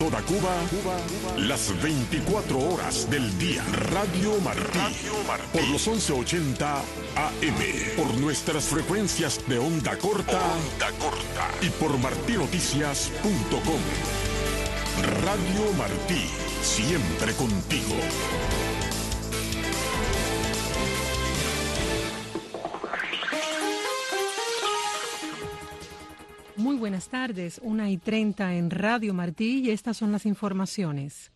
Toda Cuba, las 24 horas del día. Radio Martí. Por los 1180 AM. Por nuestras frecuencias de onda corta. Y por martinoticias.com. Radio Martí. Siempre contigo. Muy buenas tardes, 1:30 en Radio Martí y estas son las informaciones.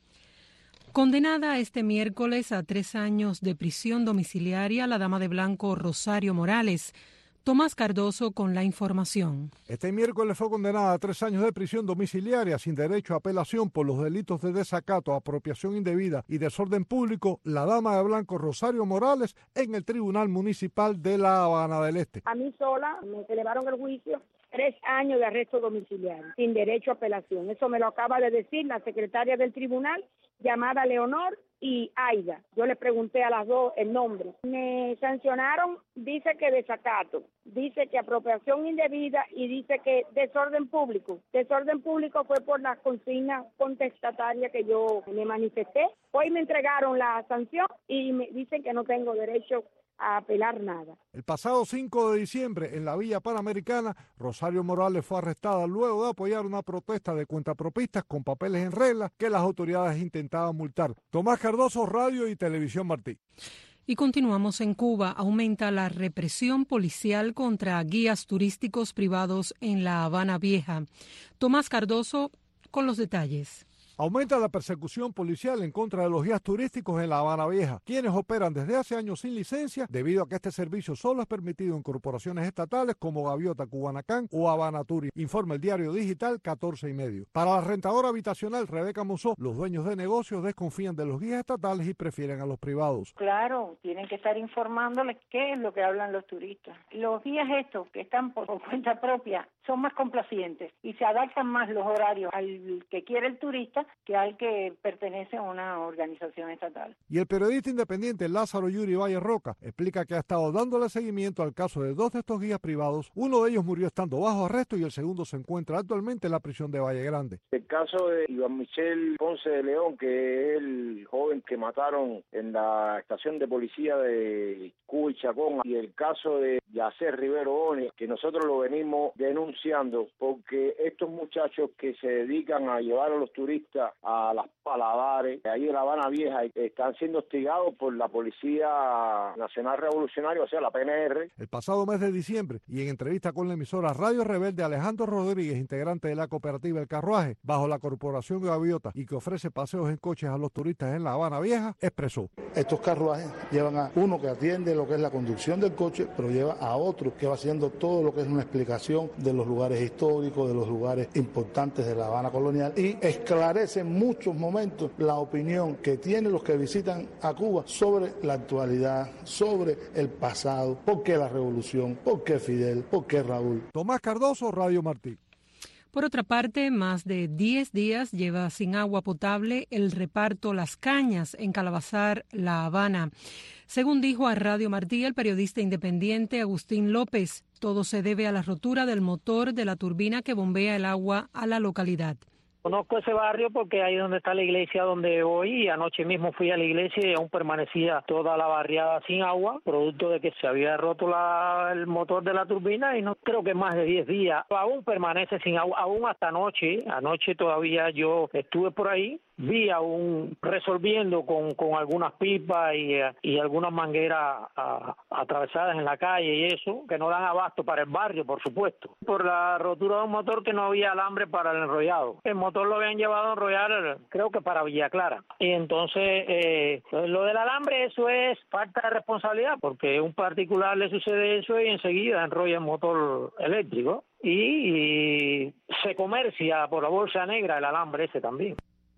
Condenada este miércoles a 3 años de prisión domiciliaria, la dama de blanco Rosario Morales. Tomás Cardoso con la información. Este miércoles fue condenada a 3 años de prisión domiciliaria sin derecho a apelación por los delitos de desacato, apropiación indebida y desorden público, la dama de blanco Rosario Morales en el Tribunal Municipal de La Habana del Este. A mí sola me elevaron el juicio. 3 años de arresto domiciliario, sin derecho a apelación. Eso me lo acaba de decir la secretaria del tribunal, llamada Leonor y Aida. Yo le pregunté a las dos el nombre. Me sancionaron, dice que desacato, dice que apropiación indebida y dice que desorden público. Desorden público fue por las consignas contestatarias que yo me manifesté. Hoy me entregaron la sanción y me dicen que no tengo derecho a apelar nada. El pasado 5 de diciembre, en la Villa Panamericana, Rosario Morales fue arrestada luego de apoyar una protesta de cuentapropistas con papeles en regla que las autoridades intentaban multar. Tomás Cardoso, Radio y Televisión Martí. Y continuamos en Cuba. Aumenta la represión policial contra guías turísticos privados en La Habana Vieja. Tomás Cardoso con los detalles. Aumenta la persecución policial en contra de los guías turísticos en La Habana Vieja, quienes operan desde hace años sin licencia debido a que este servicio solo es permitido en corporaciones estatales como Gaviota, Cubanacán o Habana Tour, informa el diario digital 14:30. Para la rentadora habitacional Rebeca Musó, los dueños de negocios desconfían de los guías estatales y prefieren a los privados. Claro, tienen que estar informándoles qué es lo que hablan los turistas. Los guías estos que están por cuenta propia son más complacientes y se adaptan más los horarios al que quiere el turista que al que pertenece a una organización estatal. Y el periodista independiente Lázaro Yuri Valle Roca explica que ha estado dándole seguimiento al caso de 2 de estos guías privados. Uno de ellos murió estando bajo arresto y el segundo se encuentra actualmente en la prisión de Valle Grande. El caso de Iván Michel Ponce de León, que es el joven que mataron en la estación de policía de Cuba y Chacón, y el caso de Yacer Rivero Oni, que nosotros lo venimos denunciando porque estos muchachos que se dedican a llevar a los turistas a las paladares, ahí en La Habana Vieja, están siendo hostigados por la Policía Nacional Revolucionaria, o sea, la PNR. El pasado mes de diciembre, y en entrevista con la emisora Radio Rebelde, Alejandro Rodríguez, integrante de la cooperativa El Carruaje, bajo la corporación Gaviota y que ofrece paseos en coches a los turistas en La Habana Vieja, expresó: estos carruajes llevan a uno que atiende lo que es la conducción del coche, pero lleva a otro que va haciendo todo lo que es una explicación de los lugares históricos, de los lugares importantes de La Habana colonial, y esclarece en muchos momentos la opinión que tienen los que visitan a Cuba sobre la actualidad, sobre el pasado, por qué la revolución, por qué Fidel, por qué Raúl. Tomás Cardoso, Radio Martí. Por otra parte, más de 10 días lleva sin agua potable el reparto Las Cañas en Calabazar, La Habana. Según dijo a Radio Martí el periodista independiente Agustín López, todo se debe a la rotura del motor de la turbina que bombea el agua a la localidad. Conozco ese barrio porque ahí es donde está la iglesia donde voy, y anoche mismo fui a la iglesia y aún permanecía toda la barriada sin agua, producto de que se había roto el motor de la turbina, y no creo que más de 10 días. Aún permanece sin agua, aún hasta anoche todavía yo estuve por ahí, vi aún resolviendo con algunas pipas y algunas mangueras atravesadas en la calle y eso, que no dan abasto para el barrio, por supuesto. Por la rotura de un motor que no había alambre para el enrollado. El motor lo habían llevado a enrollar, creo que para Villa Clara. Y entonces, lo del alambre, eso es falta de responsabilidad, porque a un particular le sucede eso y enseguida enrolla el motor eléctrico. Y se comercia por la bolsa negra el alambre ese también.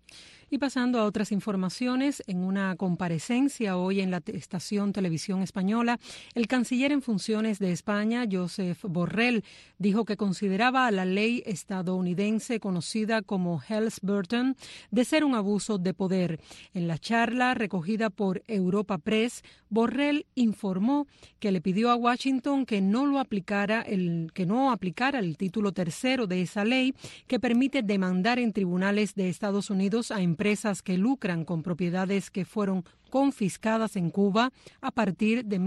Y pasando a otras informaciones, en una comparecencia hoy en la estación Televisión Española, el canciller en funciones de España, Josep Borrell, dijo que consideraba a la ley estadounidense conocida como Helms-Burton de ser un abuso de poder. En la charla recogida por Europa Press, Borrell informó que le pidió a Washington que no aplicara el título tercero de esa ley que permite demandar en tribunales de Estados Unidos a empresas que lucran con propiedades que fueron confiscadas en Cuba a partir de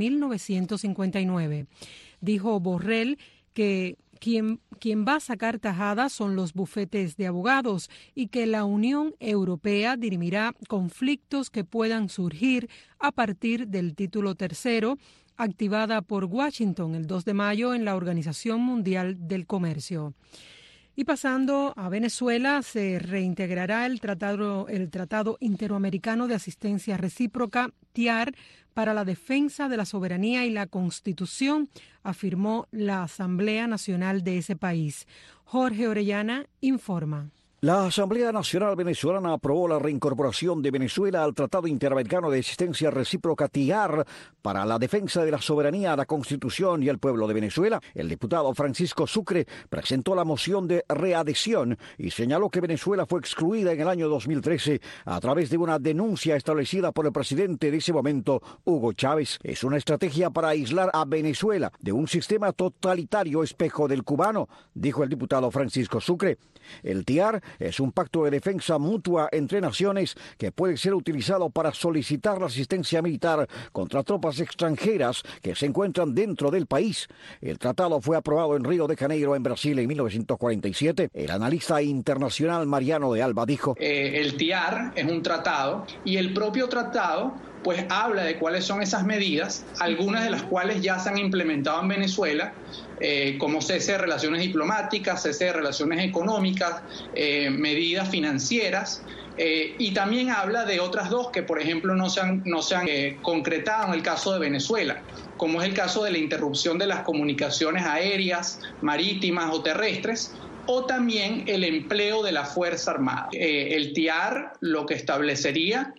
1959. Dijo Borrell que quien va a sacar tajadas son los bufetes de abogados y que la Unión Europea dirimirá conflictos que puedan surgir a partir del título tercero, activada por Washington el 2 de mayo en la Organización Mundial del Comercio. Y pasando a Venezuela, se reintegrará el Tratado Interamericano de Asistencia Recíproca, TIAR, para la defensa de la soberanía y la Constitución, afirmó la Asamblea Nacional de ese país. Jorge Orellana informa. La Asamblea Nacional Venezolana aprobó la reincorporación de Venezuela al Tratado Interamericano de Asistencia Recíproca TIAR para la defensa de la soberanía, la Constitución y el pueblo de Venezuela. El diputado Francisco Sucre presentó la moción de readhesión y señaló que Venezuela fue excluida en el año 2013 a través de una denuncia establecida por el presidente de ese momento, Hugo Chávez. Es una estrategia para aislar a Venezuela de un sistema totalitario espejo del cubano, dijo el diputado Francisco Sucre. El TIAR es un pacto de defensa mutua entre naciones que puede ser utilizado para solicitar la asistencia militar contra tropas extranjeras que se encuentran dentro del país. El tratado fue aprobado en Río de Janeiro, en Brasil, en 1947. El analista internacional Mariano de Alba dijo: el TIAR es un tratado y el propio tratado pues habla de cuáles son esas medidas, algunas de las cuales ya se han implementado en Venezuela, como cese de relaciones diplomáticas, cese de relaciones económicas, medidas financieras, y también habla de otras dos que, por ejemplo, no se han concretado en el caso de Venezuela, como es el caso de la interrupción de las comunicaciones aéreas, marítimas o terrestres, o también el empleo de la Fuerza Armada. El TIAR lo que establecería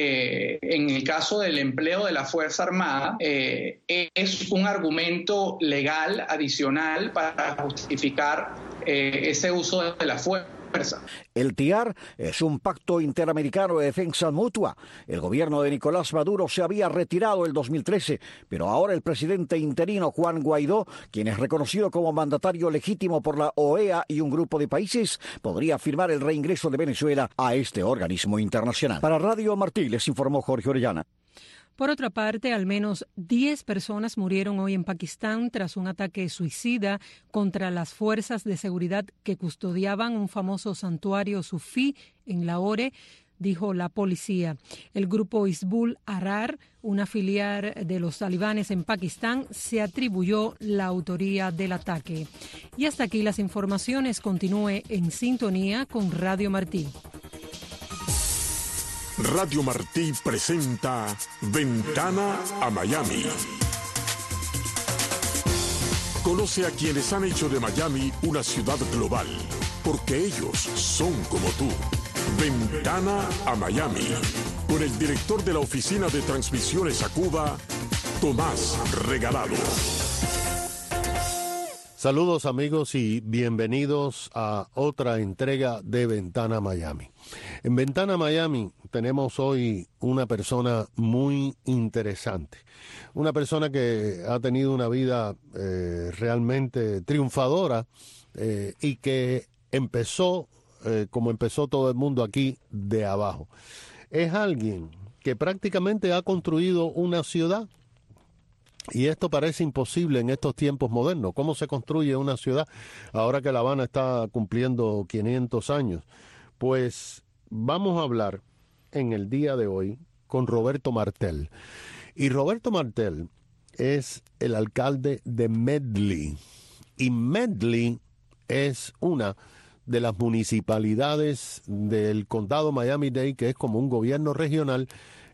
en el caso del empleo de la Fuerza Armada, es un argumento legal adicional para justificar ese uso de la fuerza. El TIAR es un pacto interamericano de defensa mutua. El gobierno de Nicolás Maduro se había retirado en 2013, pero ahora el presidente interino Juan Guaidó, quien es reconocido como mandatario legítimo por la OEA y un grupo de países, podría firmar el reingreso de Venezuela a este organismo internacional. Para Radio Martí les informó Jorge Orellana. Por otra parte, al menos 10 personas murieron hoy en Pakistán tras un ataque suicida contra las fuerzas de seguridad que custodiaban un famoso santuario sufí en Lahore, dijo la policía. El grupo Hizbul Ahrar, una filial de los talibanes en Pakistán, se atribuyó la autoría del ataque. Y hasta aquí las informaciones. Continúe en sintonía con Radio Martí. Radio Martí presenta Ventana a Miami. Conoce a quienes han hecho de Miami una ciudad global, porque ellos son como tú. Ventana a Miami, con el director de la Oficina de Transmisiones a Cuba, Tomás Regalado. Saludos amigos y bienvenidos a otra entrega de Ventana Miami. En Ventana Miami tenemos hoy una persona muy interesante, una persona que ha tenido una vida realmente triunfadora y que empezó, como empezó todo el mundo aquí, de abajo. Es alguien que prácticamente ha construido una ciudad. Y esto parece imposible en estos tiempos modernos. ¿Cómo se construye una ciudad ahora que La Habana está cumpliendo 500 años? Pues vamos a hablar en el día de hoy con Roberto Martel. Y Roberto Martel es el alcalde de Medley. Y Medley es una de las municipalidades del condado Miami-Dade, que es como un gobierno regional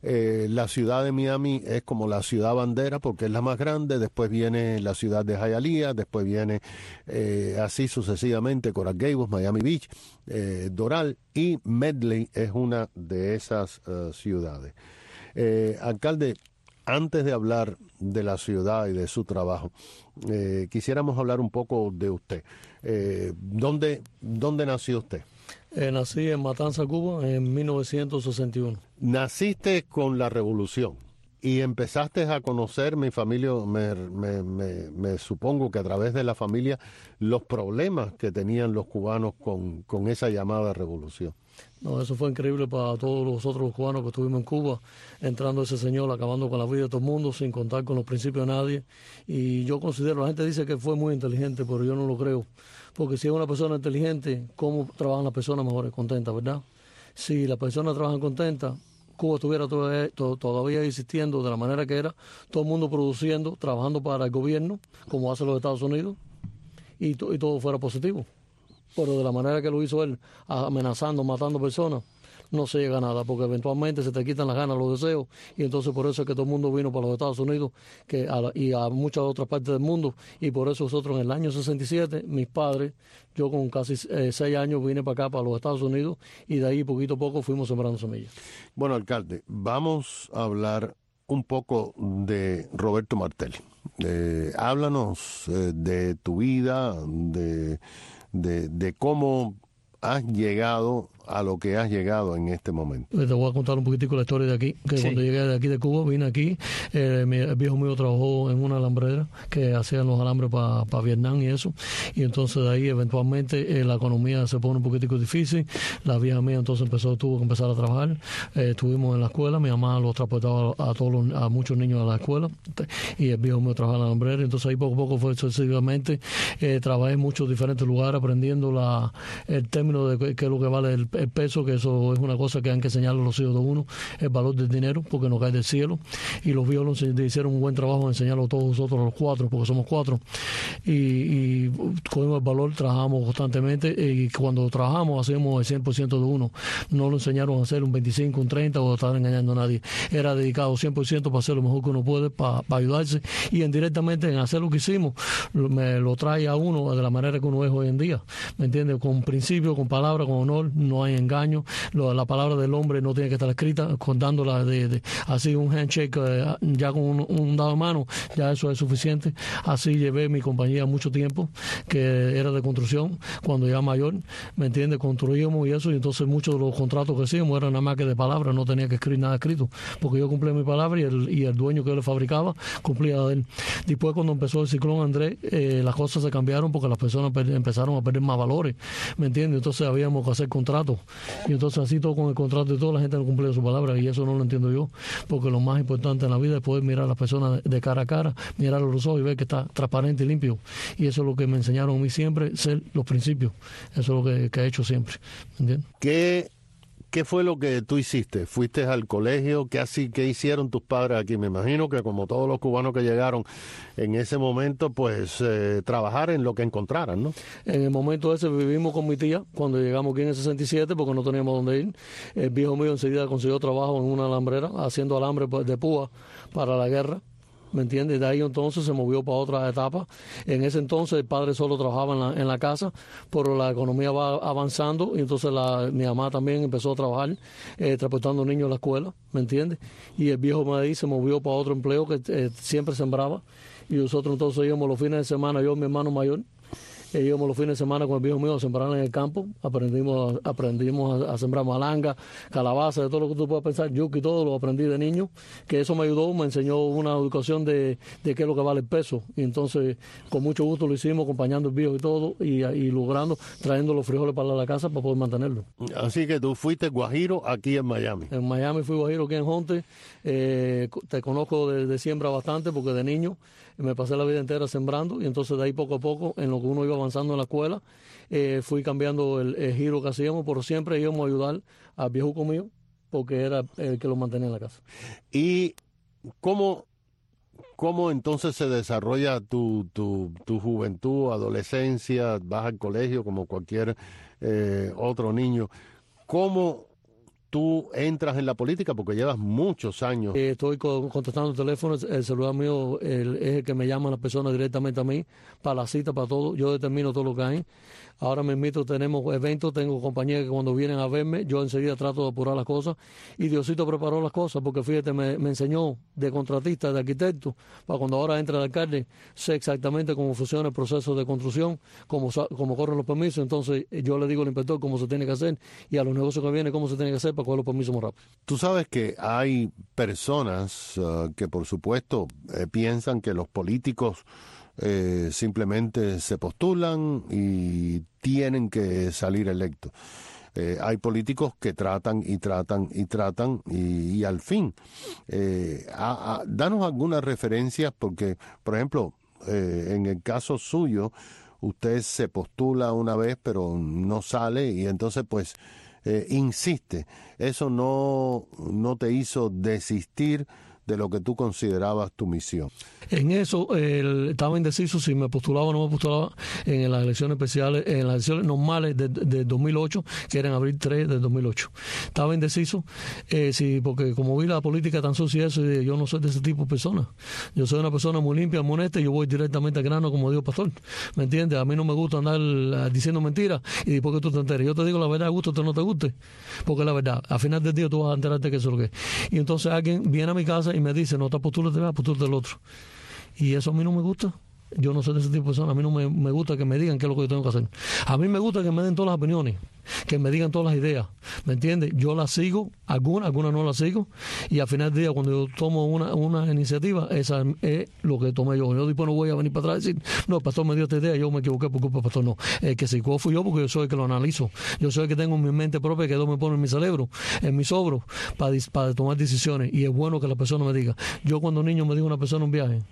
La ciudad de Miami es como la ciudad bandera porque es la más grande, después viene la ciudad de Hialeah, después viene así sucesivamente Coral Gables, Miami Beach, Doral, y Medley es una de esas ciudades. Alcalde, antes de hablar de la ciudad y de su trabajo, quisiéramos hablar un poco de usted. ¿Dónde nació usted? Nací en Matanzas, Cuba, en 1961. Naciste con la revolución y empezaste a conocer, mi familia, me supongo que a través de la familia, los problemas que tenían los cubanos con esa llamada revolución. No, eso fue increíble para todos los otros cubanos que estuvimos en Cuba, entrando ese señor, acabando con la vida de todo el mundo, sin contar con los principios de nadie. Y yo considero, la gente dice que fue muy inteligente, pero yo no lo creo. Porque si es una persona inteligente, ¿cómo trabajan las personas mejores? Contentas, ¿verdad? Si las personas trabajan contentas, Cuba estuviera todavía existiendo de la manera que era, todo el mundo produciendo, trabajando para el gobierno, como hacen los Estados Unidos, y todo fuera positivo. Pero de la manera que lo hizo él, amenazando, matando personas, no se llega a nada, porque eventualmente se te quitan las ganas, los deseos, y entonces por eso es que todo el mundo vino para los Estados Unidos y a muchas otras partes del mundo, y por eso nosotros en el año 67, mis padres, yo con casi 6 años vine para acá, para los Estados Unidos, y de ahí poquito a poco fuimos sembrando semillas. Bueno, alcalde, vamos a hablar un poco de Roberto Martelli. Háblanos de tu vida, de cómo has llegado a lo que has llegado en este momento. Te voy a contar un poquitico la historia de aquí, que sí. Cuando llegué de aquí de Cuba, vine aquí, el viejo mío trabajó en una alambrera que hacían los alambres para Vietnam y eso, y entonces de ahí eventualmente la economía se pone un poquitico difícil, la vieja mía entonces tuvo que empezar a trabajar, estuvimos en la escuela, mi mamá los transportaba a muchos niños a la escuela, y el viejo mío trabajaba en la alambrera, entonces ahí poco a poco fue sucesivamente, trabajé en muchos diferentes lugares aprendiendo el término de qué es lo que vale el peso, que eso es una cosa que hay que enseñarle a los hijos de uno, el valor del dinero, porque no cae del cielo, y los viejos hicieron un buen trabajo en enseñarlo a todos nosotros, los 4, porque somos 4, y cogimos el valor, trabajamos constantemente, y cuando trabajamos hacemos el 100% de uno, no lo enseñaron a hacer un 25, un 30 o estar engañando a nadie, era dedicado 100% para hacer lo mejor que uno puede, para ayudarse, y indirectamente en hacer lo que hicimos, me lo trae a uno de la manera que uno es hoy en día, ¿me entiendes? Con principio, con palabra, con honor, no hay engaño, la palabra del hombre no tiene que estar escrita, dándola así un handshake, ya con un dado de mano, ya eso es suficiente. Así llevé mi compañía mucho tiempo, que era de construcción, cuando ya mayor, ¿me entiendes? Construíamos y eso, y entonces muchos de los contratos que hacíamos eran nada más que de palabra, no tenía que escribir nada escrito, porque yo cumplía mi palabra y el dueño que yo le fabricaba cumplía de él. Después, cuando empezó el ciclón Andrés, las cosas se cambiaron porque las personas empezaron a perder más valores, ¿me entiendes? Entonces habíamos que hacer contratos, y entonces así todo con el contrato y todo, la gente no cumplía su palabra, y eso no lo entiendo yo, porque lo más importante en la vida es poder mirar a las personas de cara a cara, mirar a los ojos y ver que está transparente y limpio, y eso es lo que me enseñaron a mí siempre, ser los principios, eso es lo que he hecho siempre, ¿me entiendes? ¿Qué fue lo que tú hiciste? ¿Fuiste al colegio? ¿Qué hicieron tus padres aquí? Me imagino que como todos los cubanos que llegaron en ese momento, pues trabajar en lo que encontraran, ¿no? En el momento ese vivimos con mi tía, cuando llegamos aquí en el 67, porque no teníamos dónde ir. El viejo mío enseguida consiguió trabajo en una alambrera, haciendo alambre de púa para la guerra. ¿Me entiendes? De ahí entonces se movió para otra etapa. En ese entonces el padre solo trabajaba en la casa, pero la economía va avanzando y entonces mi mamá también empezó a trabajar transportando niños a la escuela, ¿me entiendes? Y el viejo de ahí se movió para otro empleo que siempre sembraba, y nosotros entonces íbamos los fines de semana, yo y mi hermano mayor, íbamos los fines de semana con el viejo mío a sembrar en el campo, aprendimos a sembrar malanga, calabaza, de todo lo que tú puedas pensar, yuca y todo, lo aprendí de niño, que eso me ayudó, me enseñó una educación de qué es lo que vale el peso, y entonces con mucho gusto lo hicimos, acompañando el viejo y todo, y logrando, trayendo los frijoles para la casa para poder mantenerlo. Así que tú fuiste guajiro aquí en Miami. En Miami fui guajiro aquí en Honte, te conozco de siembra bastante, porque de niño me pasé la vida entera sembrando, y entonces de ahí poco a poco, en lo que uno iba avanzando en la escuela, fui cambiando el giro que hacíamos, pero siempre íbamos a ayudar al viejo mío, porque era el que lo mantenía en la casa. ¿Y cómo entonces se desarrolla tu juventud, adolescencia? Vas al colegio como cualquier otro niño. ¿Cómo tú entras en la política? Porque llevas muchos años. Estoy contestando teléfonos, el celular mío es el que me llaman las personas directamente a mí, para la cita, para todo. Yo determino todo lo que hay. Ahora mismo tenemos eventos, tengo compañías que cuando vienen a verme, yo enseguida trato de apurar las cosas. Y Diosito preparó las cosas, porque fíjate, me enseñó de contratista, de arquitecto, para cuando ahora entre el alcalde, sé exactamente cómo funciona el proceso de construcción, cómo corren los permisos. Entonces yo le digo al inspector cómo se tiene que hacer y a los negocios que vienen cómo se tiene que hacer para coger los permisos más rápido. Tú sabes que hay personas que por supuesto piensan que los políticos simplemente se postulan y tienen que salir electos. Hay políticos que tratan y al fin. Danos algunas referencias porque, por ejemplo, en el caso suyo, usted se postula una vez pero no sale y entonces pues insiste. Eso no te hizo desistir de lo que tú considerabas tu misión. En eso estaba indeciso si me postulaba o no me postulaba en las elecciones especiales, en las elecciones normales de 2008, que eran abril 3 de 2008. Estaba indeciso, porque como vi la política tan sucia, eso, yo no soy de ese tipo de persona. Yo soy una persona muy limpia, muy honesta, y yo voy directamente al grano, como dijo Pastor. ¿Me entiendes? A mí no me gusta andar diciendo mentiras y después que tú te enteres. Yo te digo la verdad, guste o no te guste, porque la verdad, al final del día tú vas a enterarte que eso es lo que es. Y entonces alguien viene a mi casa y me dice, no te postules, te vas a postular del otro. Y eso a mí no me gusta. Yo no soy de ese tipo de persona. A mí no me gusta que me digan qué es lo que yo tengo que hacer. A mí me gusta que me den todas las opiniones, que me digan todas las ideas. ¿Me entiendes? Yo las sigo, algunas no las sigo, y al final del día, cuando yo tomo una iniciativa, esa es lo que tomé yo. Yo después no voy a venir para atrás y decir, no, el pastor me dio esta idea, yo me equivoqué por culpa del pastor. No, el que se equivocó fui yo, porque yo soy el que lo analizo. Yo soy el que tengo en mi mente propia, que Dios me pone en mi cerebro, en mis obros, para tomar decisiones. Y es bueno que la persona me diga. Yo cuando niño me dijo una persona en un viaje,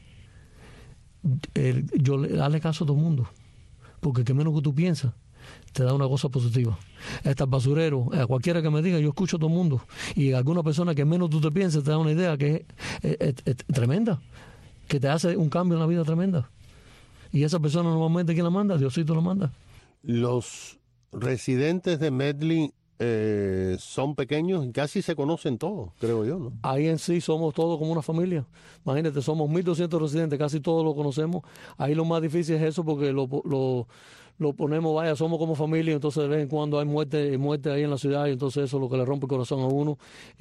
yo le hazle caso a todo el mundo, porque que menos que tú piensas te da una cosa positiva. Estos basureros, a cualquiera que me diga, yo escucho a todo el mundo, y a alguna persona que menos tú te pienses te da una idea que es tremenda, que te hace un cambio en la vida tremenda. Y esa persona normalmente, ¿quién la manda? Diosito la manda. Los residentes de Medley son pequeños y casi se conocen todos, creo yo, ¿no? Ahí en sí somos todos como una familia. Imagínate, somos 1.200 residentes, casi todos lo conocemos. Ahí lo más difícil es eso, porque lo ponemos, somos como familia, entonces de vez en cuando hay muerte ahí en la ciudad, y entonces eso es lo que le rompe el corazón a uno.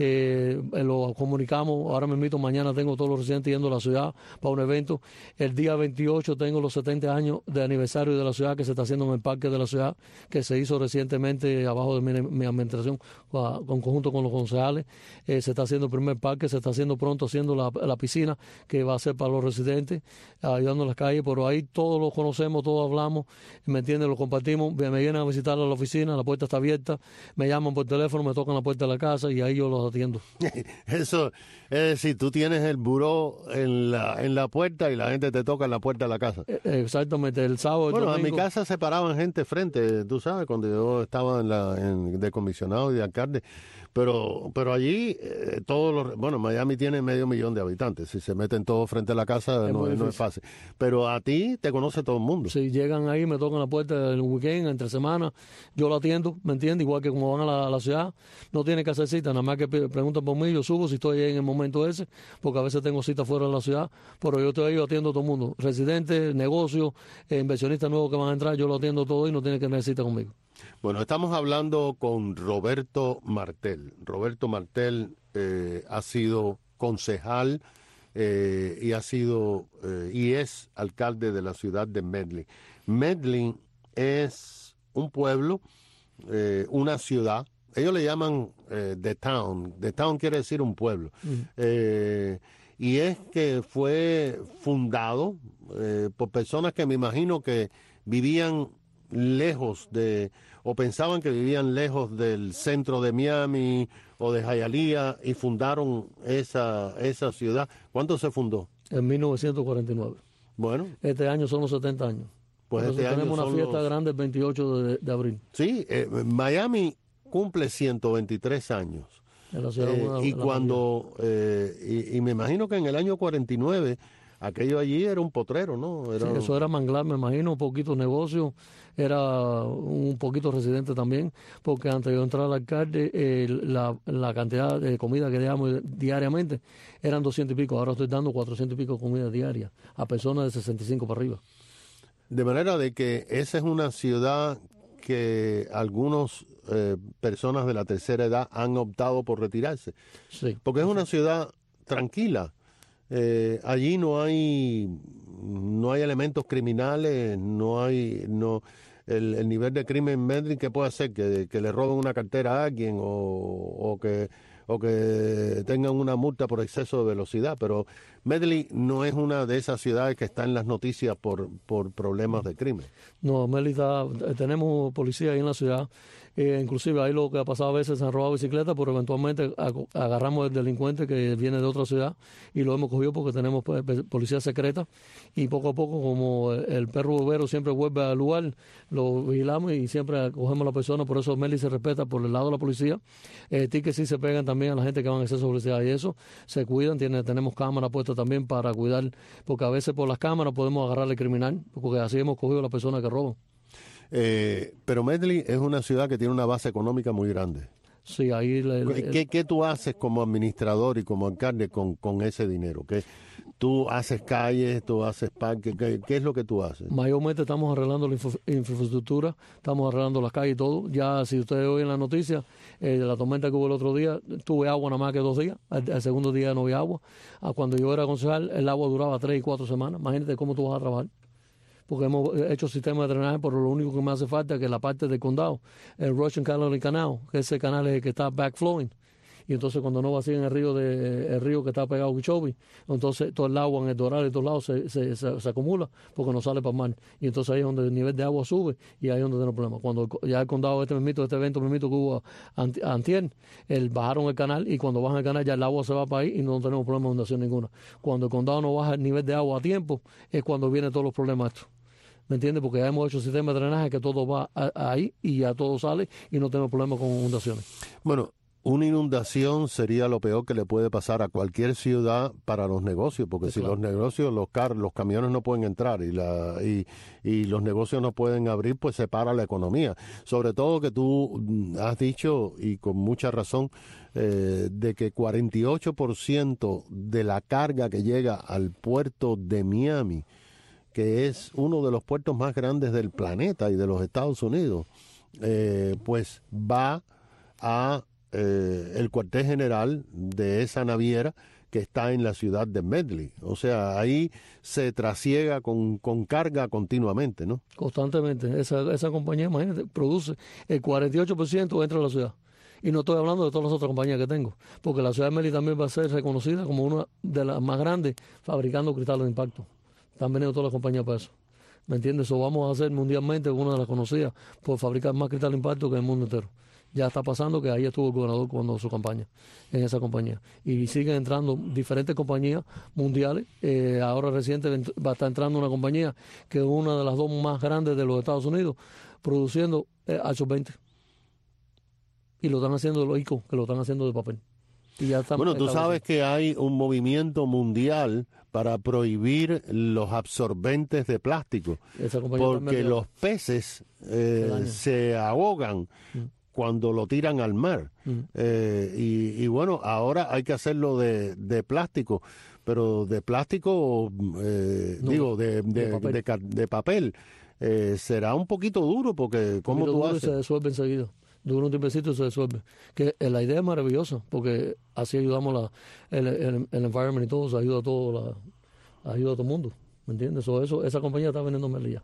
Lo comunicamos. Ahora mismo, mañana tengo todos los residentes yendo a la ciudad para un evento. El día 28 tengo los 70 años de aniversario de la ciudad, que se está haciendo en el parque de la ciudad, que se hizo recientemente abajo de mi administración, con conjunto con los concejales. Se está haciendo el primer parque, se está haciendo pronto haciendo la piscina, que va a ser para los residentes, ayudando en las calles. Pero ahí todos los conocemos, todos hablamos, ¿me entiendes? Lo compartimos. Me vienen a visitar a la oficina, la puerta está abierta, me llaman por teléfono, me tocan la puerta de la casa y ahí yo los atiendo. Eso es decir, tú tienes el buró en la puerta y la gente te toca en la puerta de la casa. Exactamente, el sábado. Bueno, domingo. a mi casa se paraban gente frente, tú sabes, cuando yo estaba de comisionado y de alcalde. Pero allí Miami tiene 500,000 de habitantes. Si se meten todos frente a la casa no es fácil. Pero a ti te conoce todo el mundo. Si llegan ahí, me tocan la puerta en el weekend, entre semana, yo lo atiendo, ¿me entiendes? Igual que como van a la ciudad, no tienen que hacer cita, nada más que preguntan por mí, yo subo si estoy ahí en el momento ese, porque a veces tengo cita fuera de la ciudad, pero yo estoy ahí, yo atiendo a todo el mundo. Residentes, negocios, inversionistas nuevos que van a entrar, yo lo atiendo todo y no tienen que tener cita conmigo. Bueno, estamos hablando con Roberto Martel. Roberto Martel ha sido concejal y es alcalde de la ciudad de Medley. Medley es un pueblo, una ciudad. Ellos le llaman The Town. The Town quiere decir un pueblo. Y es que fue fundado por personas que me imagino que vivían lejos o pensaban que vivían lejos del centro de Miami o de Hialeah y fundaron esa ciudad. ¿Cuándo se fundó? En 1949. Bueno. Este año son los 70 años. Pues este año tenemos una fiesta grande el 28 de abril. Sí, Miami cumple 123 años. En la ciudad y me imagino que en el año 49 aquello allí era un potrero, ¿no? Sí, eso era manglar, me imagino, un poquito negocio, era un poquito residente también, porque antes de yo entrar al alcalde, la cantidad de comida que damos diariamente eran 200 y pico, ahora estoy dando 400 y pico de comida diaria a personas de 65 para arriba. De manera de que esa es una ciudad que algunos personas de la tercera edad han optado por retirarse. Sí. Porque es una ciudad tranquila. Allí no hay elementos criminales, el nivel de crimen en Medellín, ¿qué puede hacer? Que le roben una cartera a alguien o que tengan una multa por exceso de velocidad, pero Medellín no es una de esas ciudades que está en las noticias por problemas de crimen. No, Medellín tenemos policía ahí en la ciudad, inclusive ahí lo que ha pasado a veces se han robado bicicletas, pero eventualmente agarramos al delincuente que viene de otra ciudad y lo hemos cogido porque tenemos policía secreta y poco a poco, como el perro bobero siempre vuelve al lugar, lo vigilamos y siempre cogemos a la persona. Por eso Medellín se respeta por el lado de la policía. Tickets sí se pegan también a la gente que van a exceso de velocidad y eso se cuidan. Tenemos cámaras puestas también para cuidar, porque a veces por las cámaras podemos agarrar al criminal, porque así hemos cogido a la persona que roban. Pero Medellín es una ciudad que tiene una base económica muy grande. Sí, ahí ¿Qué tú haces como administrador y como alcalde con ese dinero? ¿Qué tú haces calles, tú haces parques? ¿Qué es lo que tú haces? Mayormente estamos arreglando la infraestructura, estamos arreglando las calles y todo. Ya si ustedes oyen la noticia, la tormenta que hubo el otro día, tuve agua nada más que 2 días, al segundo día no había agua. Cuando yo era concejal, el agua duraba 3 y 4 semanas. Imagínate cómo tú vas a trabajar. Porque hemos hecho sistemas de drenaje, pero lo único que me hace falta es que la parte del condado, el Russian Canal Canal, que ese canal es el que está backflowing, y entonces cuando no vacían el río que está pegado a Quichobi, entonces todo el agua en el Doral y todos lados se acumula porque no sale para el mar, y entonces ahí es donde el nivel de agua sube y ahí es donde tenemos problemas. Cuando ya el condado este evento que hubo antier, bajaron el canal, y cuando bajan el canal ya el agua se va para ahí y no tenemos problema de inundación ninguna. Cuando el condado no baja el nivel de agua a tiempo es cuando vienen todos los problemas estos. ¿Me entiendes? Porque ya hemos hecho sistemas de drenaje que todo va ahí y ya todo sale y no tenemos problemas con inundaciones. Bueno, una inundación sería lo peor que le puede pasar a cualquier ciudad para los negocios, porque sí, si claro. Los negocios, los camiones no pueden entrar y los negocios no pueden abrir, pues se para la economía. Sobre todo que tú has dicho, y con mucha razón, de que 48% de la carga que llega al puerto de Miami, que es uno de los puertos más grandes del planeta y de los Estados Unidos, pues va a el cuartel general de esa naviera que está en la ciudad de Medellín. O sea, ahí se trasiega con carga continuamente, ¿no? Constantemente. Esa compañía, imagínate, produce el 48% entra a la ciudad. Y no estoy hablando de todas las otras compañías que tengo, porque la ciudad de Medellín también va a ser reconocida como una de las más grandes fabricando cristales de impacto. Están veniendo todas las compañías para eso. ¿Me entiendes? Eso vamos a hacer mundialmente una de las conocidas por fabricar más cristal de impacto que en el mundo entero. Ya está pasando que ahí estuvo el gobernador cuando su campaña, en esa compañía. Y siguen entrando diferentes compañías mundiales. Ahora reciente va a estar entrando una compañía que es una de las 2 más grandes de los Estados Unidos, produciendo H20. Y lo están haciendo los ICO, que lo están haciendo de papel. Bueno, tú sabes que hay un movimiento mundial para prohibir los absorbentes de plástico, porque los peces se ahogan cuando lo tiran al mar. Y bueno, ahora hay que hacerlo de plástico, pero de plástico, de papel. Será un poquito duro, porque ¿cómo tú haces? Se disuelve enseguida. Dura un tiempecito y se disuelve. Que la idea es maravillosa, porque así ayudamos el environment y todo, se ayuda a todo, ayuda a todo el mundo, ¿me entiendes? Esa compañía está vendiendo melilla.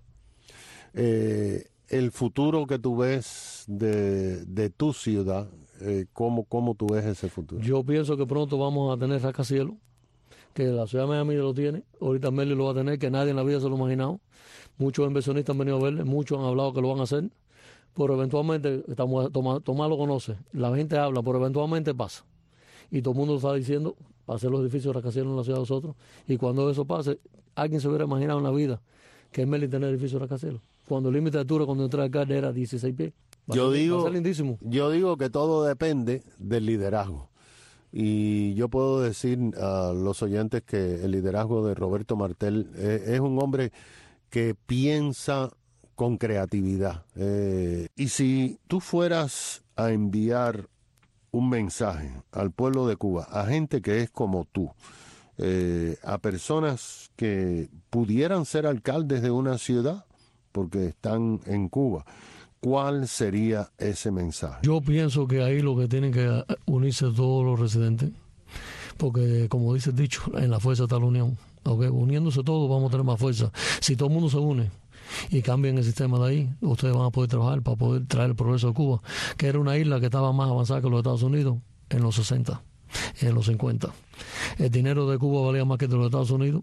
El futuro que tú ves de tu ciudad, ¿cómo tú ves ese futuro? Yo pienso que pronto vamos a tener rascacielos, que la ciudad de Miami lo tiene, ahorita Medellín lo va a tener, que nadie en la vida se lo ha imaginado. Muchos inversionistas han venido a verle, muchos han hablado que lo van a hacer. Pero eventualmente, Tomás lo conoce, la gente habla, pero eventualmente pasa. Y todo el mundo está diciendo, para hacer los edificios rascacielos en la ciudad de nosotros. Y cuando eso pase, alguien se hubiera imaginado en la vida que es Medellín tener edificios rascacielos. Cuando el límite de altura, cuando entré al alcalde, era 16 pies. Va a ser lindísimo. Yo digo que todo depende del liderazgo. Y yo puedo decir a los oyentes que el liderazgo de Roberto Martel es un hombre que piensa con creatividad. Y si tú fueras a enviar un mensaje al pueblo de Cuba, a gente que es como tú, a personas que pudieran ser alcaldes de una ciudad porque están en Cuba, ¿cuál sería ese mensaje? Yo pienso que ahí lo que tienen que unirse todos los residentes, porque como dice el dicho, en la fuerza está la unión. Okay, uniéndose todos vamos a tener más fuerza. Si todo el mundo se une y cambian el sistema de ahí, ustedes van a poder trabajar para poder traer el progreso de Cuba, que era una isla que estaba más avanzada que los Estados Unidos en los 60, en los 50. El dinero de Cuba valía más que el de los Estados Unidos.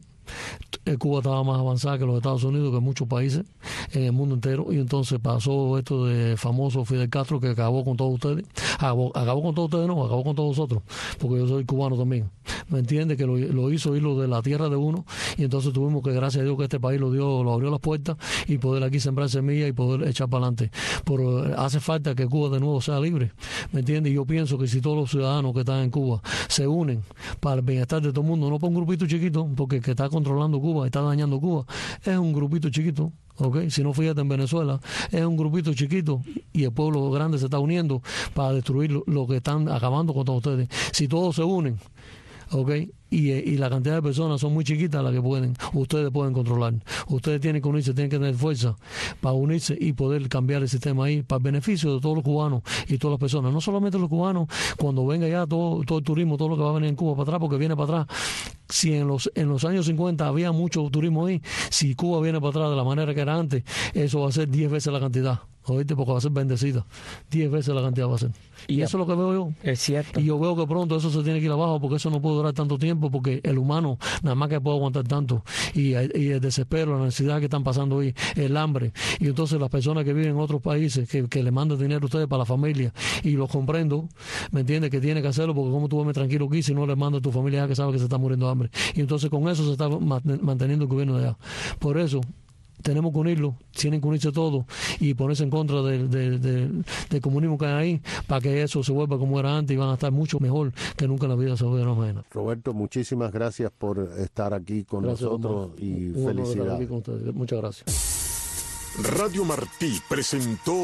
Cuba estaba más avanzada que los Estados Unidos, que muchos países en el mundo entero, y entonces pasó esto de famoso Fidel Castro, que acabó con todos ustedes. Acabó con todos ustedes, no, acabó con todos nosotros, porque yo soy cubano también. ¿Me entiende? Que lo hizo irlo de la tierra de uno, y entonces tuvimos que, gracias a Dios, que este país lo abrió las puertas y poder aquí sembrar semillas y poder echar para adelante. Pero hace falta que Cuba de nuevo sea libre, ¿me entiende? Y yo pienso que si todos los ciudadanos que están en Cuba se unen para el bienestar de todo el mundo, no para un grupito chiquito, porque el que está controlando Cuba, está dañando Cuba, es un grupito chiquito. Okay. Si no, fíjate, en Venezuela es un grupito chiquito y el pueblo grande se está uniendo para destruir lo que están acabando con todos ustedes. Si todos se unen, okay, y la cantidad de personas son muy chiquitas las que ustedes pueden controlar. Ustedes tienen que unirse, tienen que tener fuerza para unirse y poder cambiar el sistema ahí para el beneficio de todos los cubanos y todas las personas. No solamente los cubanos, cuando venga ya todo el turismo, todo lo que va a venir en Cuba para atrás, porque viene para atrás. Si en los años 50 había mucho turismo ahí, si Cuba viene para atrás de la manera que era antes, eso va a ser 10 veces la cantidad. ¿Oíste? Porque va a ser bendecida. 10 veces la cantidad va a ser. Y eso es lo que veo yo. Es cierto. Y yo veo que pronto eso se tiene que ir abajo, porque eso no puede durar tanto tiempo, porque el humano nada más que puede aguantar tanto. Y el desespero, la necesidad que están pasando hoy, el hambre. Y entonces las personas que viven en otros países, que le mandan dinero a ustedes para la familia, y los comprendo, ¿me entiendes? Que tiene que hacerlo, porque como tú duermes tranquilo aquí si no le mandas a tu familia que sabe que se está muriendo de hambre. Y entonces con eso se está manteniendo el gobierno de allá. Por eso tenemos que unirlo, tienen que unirse todos y ponerse en contra del comunismo que hay ahí, para que eso se vuelva como era antes y van a estar mucho mejor que nunca en la vida se volvieron menos. Roberto, muchísimas gracias por estar aquí con nosotros y felicidades. Muchas gracias. Radio Martí presentó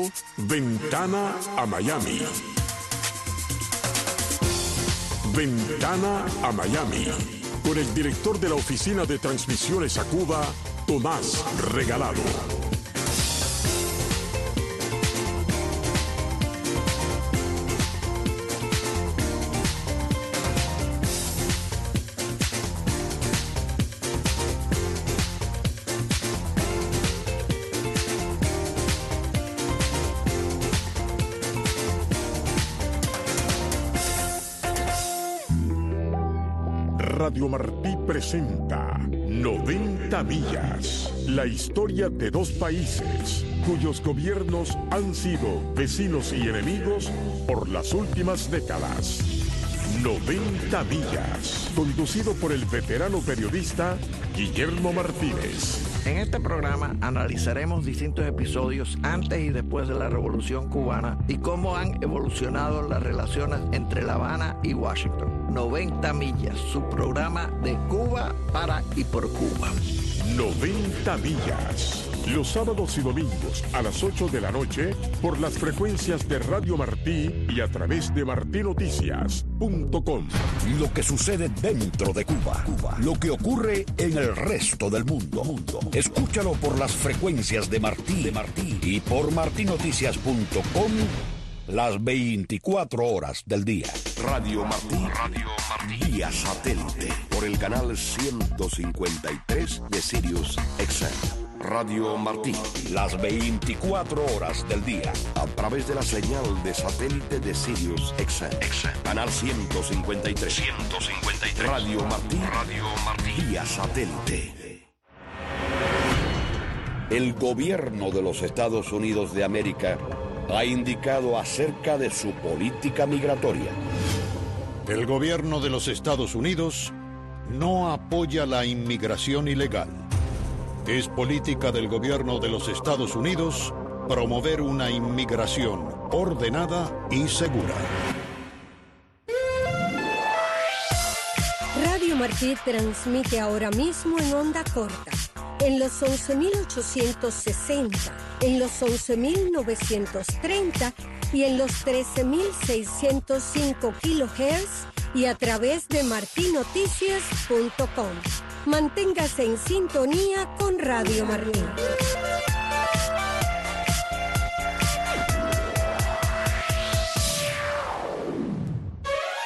Ventana a Miami. Ventana a Miami, con el director de la Oficina de Transmisiones a Cuba, Tomás Regalado. Radio Martí presenta 90 millas, la historia de dos países cuyos gobiernos han sido vecinos y enemigos por las últimas décadas. 90 millas, conducido por el veterano periodista Guillermo Martínez. En este programa analizaremos distintos episodios antes y después de la Revolución Cubana y cómo han evolucionado las relaciones entre La Habana y Washington. 90 millas, su programa de Cuba para y por Cuba. 90 millas. Los sábados y domingos a las 8 de la noche por las frecuencias de Radio Martí y a través de martinoticias.com. Lo que sucede dentro de Cuba. Lo que ocurre en el resto del mundo. Escúchalo por las frecuencias de Martí y por martinoticias.com las 24 horas del día. Radio Martí. Vía satélite por el canal 153 de Sirius XM. Radio Martí, las 24 horas del día, a través de la señal de satélite de Sirius XM. Canal 153. Radio Martí. Vía satélite. El gobierno de los Estados Unidos de América ha indicado acerca de su política migratoria. El gobierno de los Estados Unidos no apoya la inmigración ilegal. Es política del gobierno de los Estados Unidos promover una inmigración ordenada y segura. Martí transmite ahora mismo en onda corta, en los 11.860, en los 11.930 y en los 13.605 kHz y a través de martinoticias.com. Manténgase en sintonía con Radio Martí.